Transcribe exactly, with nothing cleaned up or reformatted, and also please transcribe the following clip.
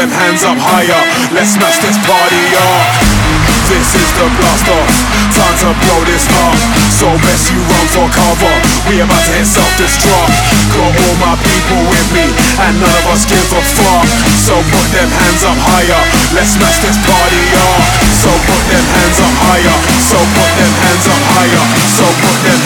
them hands up higher, let's smash this party up. This is the blast off, time to blow this up. So best you run for cover, we about to hit self-destruct. Got all my people with me, and none of us give a fuck. So put them hands up higher, let's smash this party up. So put them hands up higher, so put them hands up higher, so put them